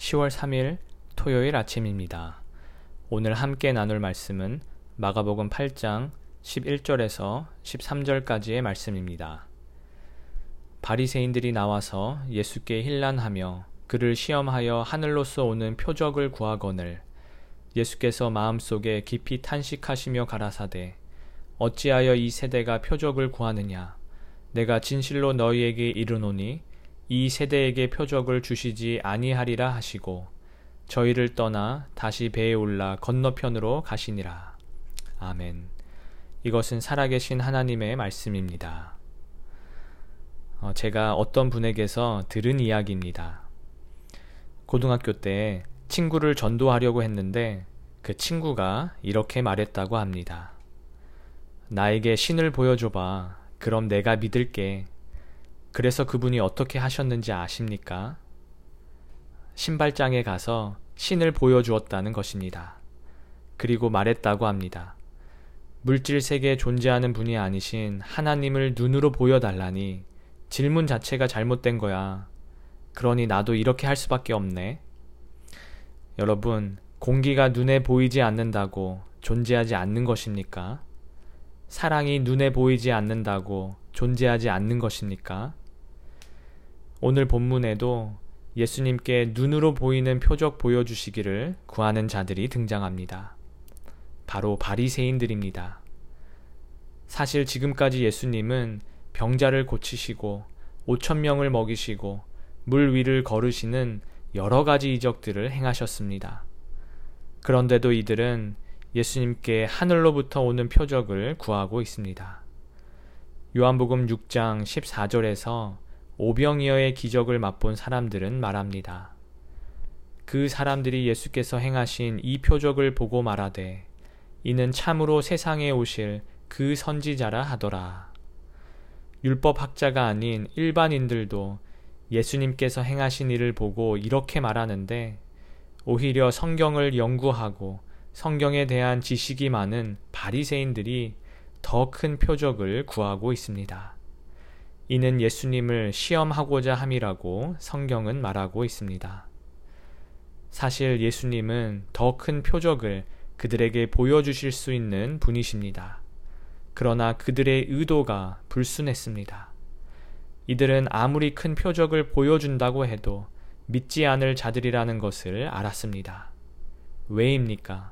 10월 3일 토요일 아침입니다. 오늘 함께 나눌 말씀은 마가복음 8장 11절에서 13절까지의 말씀입니다. 바리새인들이 나와서 예수께 힐난하며 그를 시험하여 하늘로서 오는 표적을 구하거늘 예수께서 마음속에 깊이 탄식하시며 가라사대 어찌하여 이 세대가 표적을 구하느냐 내가 진실로 너희에게 이르노니 이 세대에게 표적을 주시지 아니하리라 하시고 저희를 떠나 다시 배에 올라 건너편으로 가시니라. 아멘. 이것은 살아계신 하나님의 말씀입니다. 제가 어떤 분에게서 들은 이야기입니다. 고등학교 때 친구를 전도하려고 했는데 그 친구가 이렇게 말했다고 합니다. 나에게 신을 보여줘봐. 그럼 내가 믿을게. 그래서 그분이 어떻게 하셨는지 아십니까? 신발장에 가서 신을 보여주었다는 것입니다. 그리고 말했다고 합니다. 물질 세계에 존재하는 분이 아니신 하나님을 눈으로 보여달라니 질문 자체가 잘못된 거야. 그러니 나도 이렇게 할 수밖에 없네. 여러분, 공기가 눈에 보이지 않는다고 존재하지 않는 것입니까? 사랑이 눈에 보이지 않는다고 존재하지 않는 것입니까? 오늘 본문에도 예수님께 눈으로 보이는 표적 보여주시기를 구하는 자들이 등장합니다. 바로 바리새인들입니다. 사실 지금까지 예수님은 병자를 고치시고 5,000명을 먹이시고 물 위를 걸으시는 여러 가지 이적들을 행하셨습니다. 그런데도 이들은 예수님께 하늘로부터 오는 표적을 구하고 있습니다. 요한복음 6장 14절에서 오병이어의 기적을 맛본 사람들은 말합니다. 그 사람들이 예수께서 행하신 이 표적을 보고 말하되 이는 참으로 세상에 오실 그 선지자라 하더라. 율법학자가 아닌 일반인들도 예수님께서 행하신 일을 보고 이렇게 말하는데 오히려 성경을 연구하고 성경에 대한 지식이 많은 바리새인들이 더 큰 표적을 구하고 있습니다. 이는 예수님을 시험하고자 함이라고 성경은 말하고 있습니다. 사실 예수님은 더 큰 표적을 그들에게 보여주실 수 있는 분이십니다. 그러나 그들의 의도가 불순했습니다. 이들은 아무리 큰 표적을 보여준다고 해도 믿지 않을 자들이라는 것을 알았습니다. 왜입니까?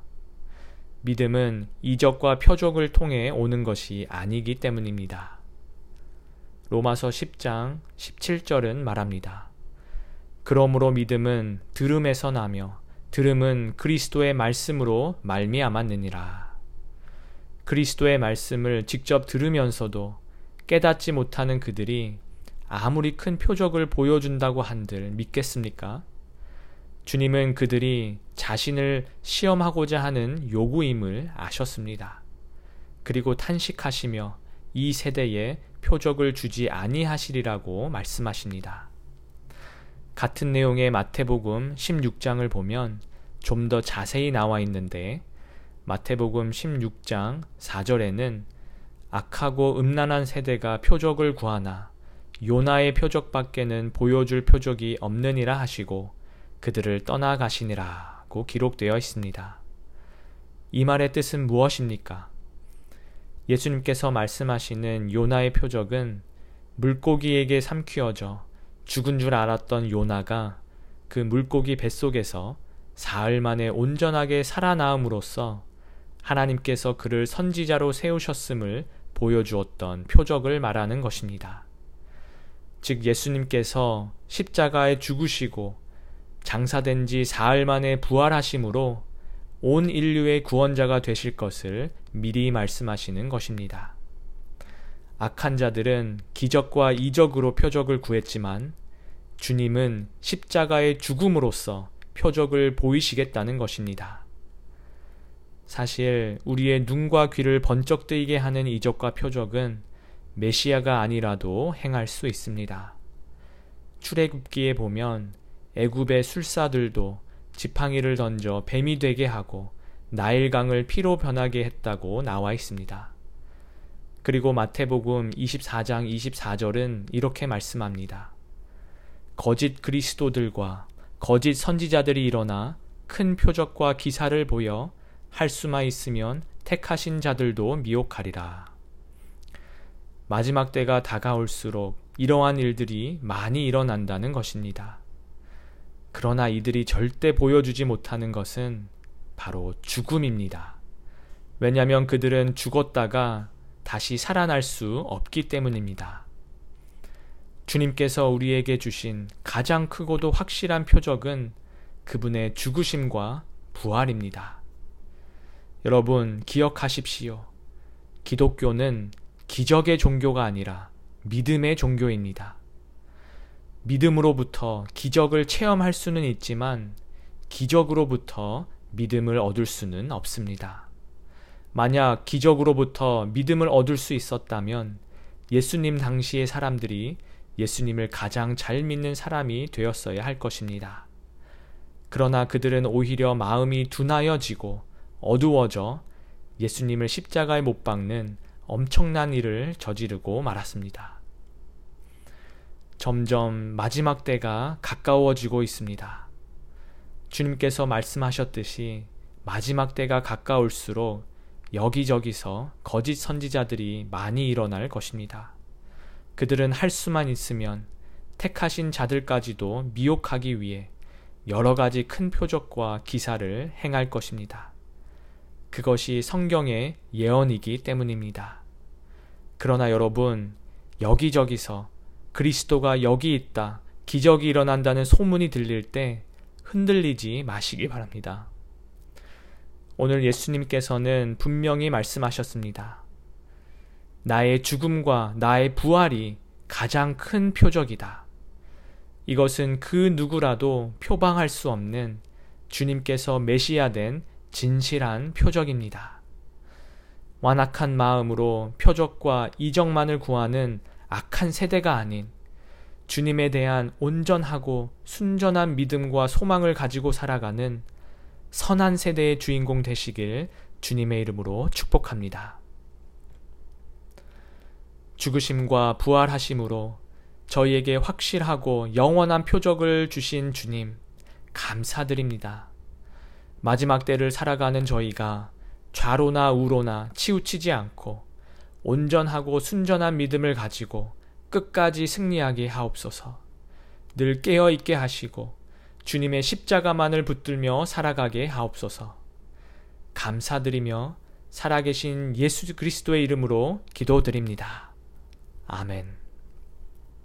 믿음은 이적과 표적을 통해 오는 것이 아니기 때문입니다. 로마서 10장 17절은 말합니다. 그러므로 믿음은 들음에서 나며 들음은 그리스도의 말씀으로 말미암았느니라. 그리스도의 말씀을 직접 들으면서도 깨닫지 못하는 그들이 아무리 큰 표적을 보여준다고 한들 믿겠습니까? 주님은 그들이 자신을 시험하고자 하는 요구임을 아셨습니다. 그리고 탄식하시며 이 세대에 표적을 주지 아니하시리라고 말씀하십니다. 같은 내용의 마태복음 16장을 보면 좀 더 자세히 나와 있는데 마태복음 16장 4절에는 악하고 음란한 세대가 표적을 구하나 요나의 표적밖에는 보여줄 표적이 없느니라 하시고 그들을 떠나가시니라고 기록되어 있습니다. 이 말의 뜻은 무엇입니까? 예수님께서 말씀하시는 요나의 표적은 물고기에게 삼키어져 죽은 줄 알았던 요나가 그 물고기 뱃속에서 사흘 만에 온전하게 살아나음으로써 하나님께서 그를 선지자로 세우셨음을 보여주었던 표적을 말하는 것입니다. 즉 예수님께서 십자가에 죽으시고 장사된 지 사흘 만에 부활하심으로 온 인류의 구원자가 되실 것을 미리 말씀하시는 것입니다. 악한 자들은 기적과 이적으로 표적을 구했지만 주님은 십자가의 죽음으로써 표적을 보이시겠다는 것입니다. 사실 우리의 눈과 귀를 번쩍 뜨이게 하는 이적과 표적은 메시아가 아니라도 행할 수 있습니다. 출애굽기에 보면 애굽의 술사들도 지팡이를 던져 뱀이 되게 하고 나일강을 피로 변하게 했다고 나와 있습니다. 그리고 마태복음 24장 24절은 이렇게 말씀합니다. 거짓 그리스도들과 거짓 선지자들이 일어나 큰 표적과 기사를 보여 할 수만 있으면 택하신 자들도 미혹하리라. 마지막 때가 다가올수록 이러한 일들이 많이 일어난다는 것입니다. 그러나 이들이 절대 보여주지 못하는 것은 바로 죽음입니다. 왜냐하면 그들은 죽었다가 다시 살아날 수 없기 때문입니다. 주님께서 우리에게 주신 가장 크고도 확실한 표적은 그분의 죽으심과 부활입니다. 여러분, 기억하십시오. 기독교는 기적의 종교가 아니라 믿음의 종교입니다. 믿음으로부터 기적을 체험할 수는 있지만 기적으로부터 믿음을 얻을 수는 없습니다. 만약 기적으로부터 믿음을 얻을 수 있었다면 예수님 당시의 사람들이 예수님을 가장 잘 믿는 사람이 되었어야 할 것입니다. 그러나 그들은 오히려 마음이 둔하여지고 어두워져 예수님을 십자가에 못 박는 엄청난 일을 저지르고 말았습니다. 점점 마지막 때가 가까워지고 있습니다. 주님께서 말씀하셨듯이 마지막 때가 가까울수록 여기저기서 거짓 선지자들이 많이 일어날 것입니다. 그들은 할 수만 있으면 택하신 자들까지도 미혹하기 위해 여러 가지 큰 표적과 기사를 행할 것입니다. 그것이 성경의 예언이기 때문입니다. 그러나 여러분, 여기저기서 그리스도가 여기 있다, 기적이 일어난다는 소문이 들릴 때 흔들리지 마시기 바랍니다. 오늘 예수님께서는 분명히 말씀하셨습니다. 나의 죽음과 나의 부활이 가장 큰 표적이다. 이것은 그 누구라도 표방할 수 없는 주님께서 메시아된 진실한 표적입니다. 완악한 마음으로 표적과 이적만을 구하는 악한 세대가 아닌 주님에 대한 온전하고 순전한 믿음과 소망을 가지고 살아가는 선한 세대의 주인공 되시길 주님의 이름으로 축복합니다. 죽으심과 부활하심으로 저희에게 확실하고 영원한 표적을 주신 주님, 감사드립니다. 마지막 때를 살아가는 저희가 좌로나 우로나 치우치지 않고 온전하고 순전한 믿음을 가지고 끝까지 승리하게 하옵소서. 늘 깨어있게 하시고 주님의 십자가만을 붙들며 살아가게 하옵소서. 감사드리며 살아계신 예수 그리스도의 이름으로 기도드립니다. 아멘.